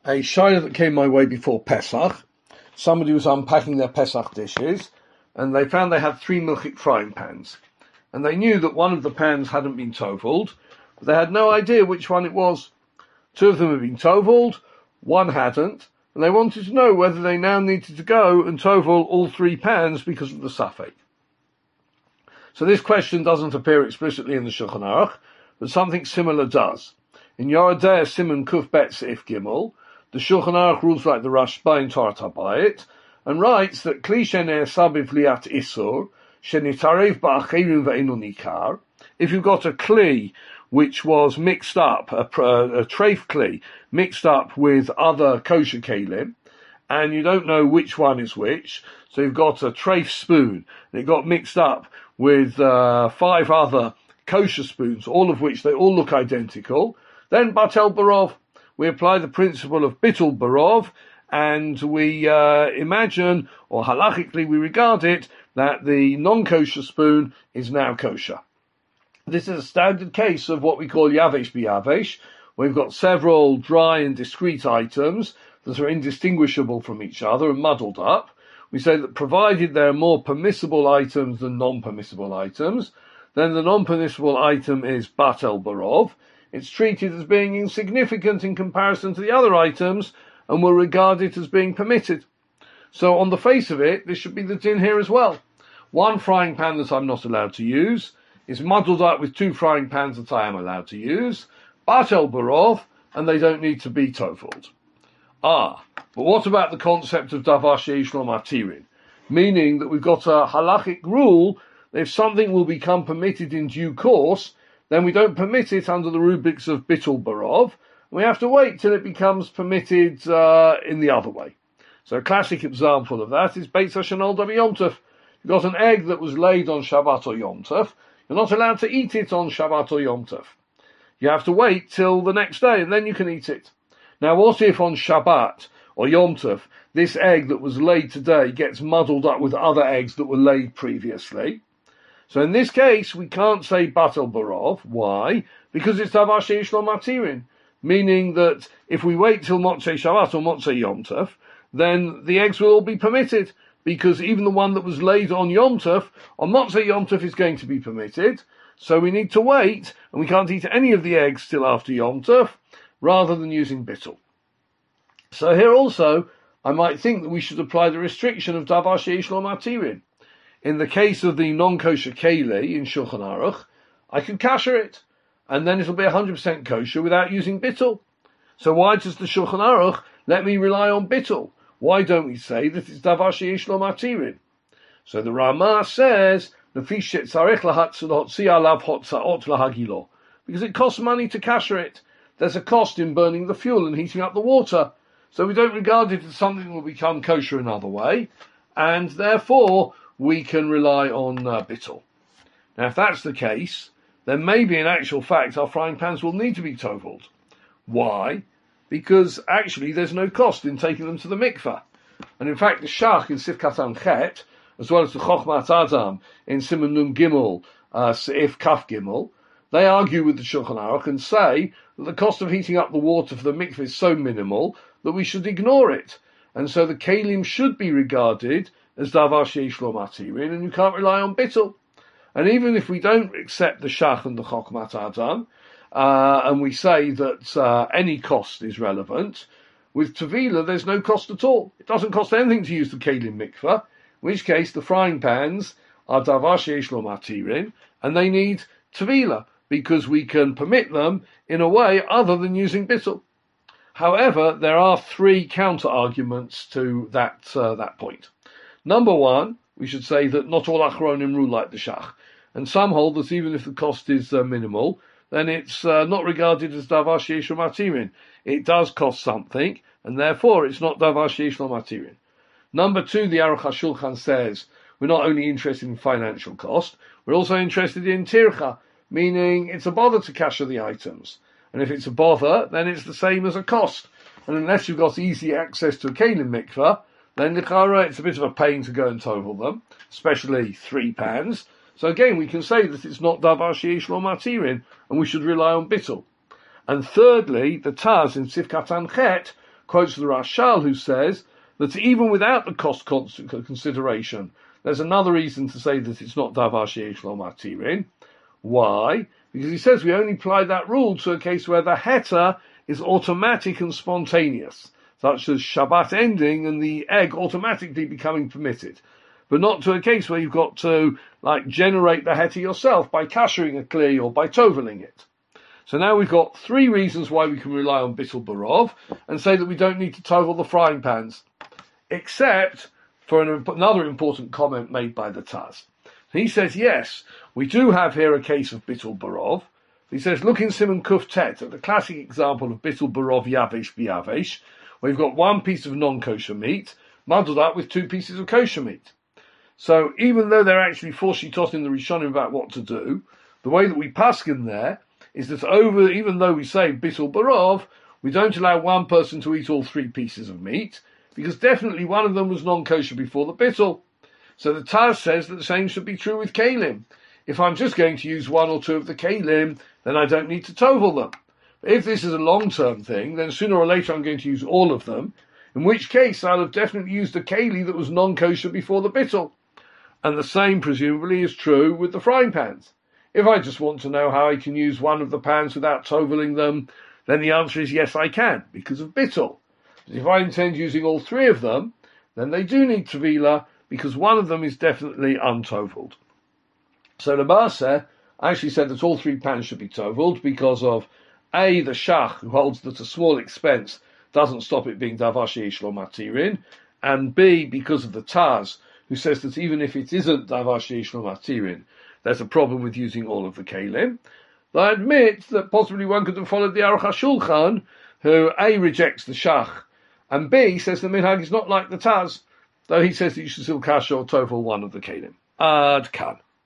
a shayla that came my way before Pesach. Somebody was unpacking their Pesach dishes, and they found they had 3 milchik frying pans. And they knew that one of the pans hadn't been toveled, but they had no idea which one it was. 2 of them had been toveled, 1 hadn't, and they wanted to know whether they now needed to go and tovel all 3 pans because of the safek. So this question doesn't appear explicitly in the Shulchan Aruch, but something similar does. In Yoredeh Simon Kuf Bet Seif Gimel, the Shulchan Aruch rules like the Rashba in Torah Tabayit, and writes that Kli Sheneh Sabiv Liat Isur, Shenitarev Ba'achirim Ve'inu Nikar, if you've got a Kli which was mixed up, a treif Kli, mixed up with other kosher kelim, and you don't know which one is which, so you've got a treif spoon, and it got mixed up with 5 other kosher spoons, all of which they all look identical, then Batel Barov, we apply the principle of Bittul Barov, and we imagine, or halachically we regard it, that the non-kosher spoon is now kosher. This is a standard case of what we call Yavesh B'Yavesh. We've got several dry and discrete items that are indistinguishable from each other and muddled up. We say that provided there are more permissible items than non-permissible items, then the non-permissible item is Batel Barov. It's treated as being insignificant in comparison to the other items and will regard it as being permitted. So on the face of it, this should be the din here as well. 1 frying pan that I'm not allowed to use is muddled up with 2 frying pans that I am allowed to use, Batel Barov, and they don't need to be toveled. But what about the concept of Davar Sheish Lo Matirin? Meaning that we've got a halachic rule that if something will become permitted in due course, then we don't permit it under the rubrics of Bittul Barov. We have to wait till it becomes permitted in the other way. So a classic example of that is Beitz HaShanol Davi Yom Tov. You've got an egg that was laid on Shabbat or Yom Tov. You're not allowed to eat it on Shabbat or Yom Tov. You have to wait till the next day and then you can eat it. Now what if on Shabbat or Yom Tov this egg that was laid today gets muddled up with other eggs that were laid previously? So in this case, we can't say Batel Barov. Why? Because it's Davar Sheish Lo Matirin. Meaning that if we wait till Motzei Shabbat or Motzei Yom Tov, then the eggs will all be permitted. Because even the one that was laid on Yom Tov, on Motzei Yom Tov is going to be permitted. So we need to wait, and we can't eat any of the eggs till after Yom Tov, rather than using Bittul. So here also, I might think that we should apply the restriction of Davar Sheish Lo Matirin. In the case of the non-kosher keli in Shulchan Aruch, I can kasher it, and then it'll be 100% kosher without using bittul. So why does the Shulchan Aruch let me rely on bittul? Why don't we say that it's Davar Sheish Lo Matirin? So the Ramah says, because it costs money to kasher it. There's a cost in burning the fuel and heating up the water. So we don't regard it as something that will become kosher another way, and therefore we can rely on bittul. Now if that's the case, then maybe in actual fact our frying pans will need to be toveled. Why? Because actually there's no cost in taking them to the mikveh. And in fact the Shach in Sif Katan Chet, as well as the Chochmat Adam in Siman Nun Gimel, Seif Kaf Gimel, they argue with the Shulchan Aruch and say that the cost of heating up the water for the mikveh is so minimal that we should ignore it. And so the kelim should be regarded as Davar Sheish Lo Matirin, and you can't rely on bittul. And even if we don't accept the Shach and the Chochmat Adam, and we say that any cost is relevant, with Tevila there's no cost at all. It doesn't cost anything to use the kelim mikveh, in which case the frying pans are Davar Sheish Lo Matirin, and they need Tevila, because we can permit them in a way other than using bittul. However, there are 3 counter-arguments to that point. Number 1, we should say that not all Achronim rule like the Shach, and some hold that even if the cost is minimal, then it's not regarded as Davar Sheish Lo Matirin. It does cost something, and therefore it's not Davar Sheish Lo Matirin. Number 2, the Aruch HaShulchan says, we're not only interested in financial cost, we're also interested in tircha, meaning it's a bother to kasher the items. And if it's a bother, then it's the same as a cost. And unless you've got easy access to a kelim mikveh, then l'chara it's a bit of a pain to go and tovel them, especially 3 pans. So again, we can say that it's not Davar Sheish Lo Matirin, and we should rely on bittul. And thirdly, the Taz in Sif Katan Chet quotes the Rashal, who says that even without the cost consideration, there's another reason to say that it's not davar sheyesh lo matirin. Why? Because he says we only apply that rule to a case where the heter is automatic and spontaneous, such as Shabbat ending and the egg automatically becoming permitted, but not to a case where you've got to generate the heter yourself by kashering a kli or by toveling it. So now we've got three reasons why we can rely on bittul barov and say that we don't need to tovel the frying pans, except for another important comment made by the Taz. He says, yes, we do have here a case of bittul barov. He says, look in Siman Kuf Tet at the classic example of bittul barov yavesh b'yavesh, where you've got one piece of non-kosher meat muddled up with two pieces of kosher meat. So even though they're actually four shitot in the Rishonim about what to do, the way that we paskin there is that even though we say bittul barov, we don't allow one person to eat all three pieces of meat, because definitely one of them was non-kosher before the bittul. So the Taz says that the same should be true with kalim. If I'm just going to use one or two of the kalim, then I don't need to tovel them. But if this is a long-term thing, then sooner or later I'm going to use all of them, in which case I'll have definitely used a keli that was non-kosher before the bittul. And the same presumably is true with the frying pans. If I just want to know how I can use one of the pans without toveling them, then the answer is yes, I can, because of bittul. But if I intend using all three of them, then they do need tevila, because one of them is definitely untoveled. So the Maaseh actually said that all three pans should be toveled because of A, the Shach, who holds that a small expense doesn't stop it being davar sheyesh lo matirin, and B, because of the Taz, who says that even if it isn't davar sheyesh lo matirin, there's a problem with using all of the kalim. I admit that possibly one could have followed the Aruch HaShulchan, who A, rejects the Shach, and B, says the minhag is not like the Taz, though he says that you should still kasher or tovel one of the kalim. Ad kan.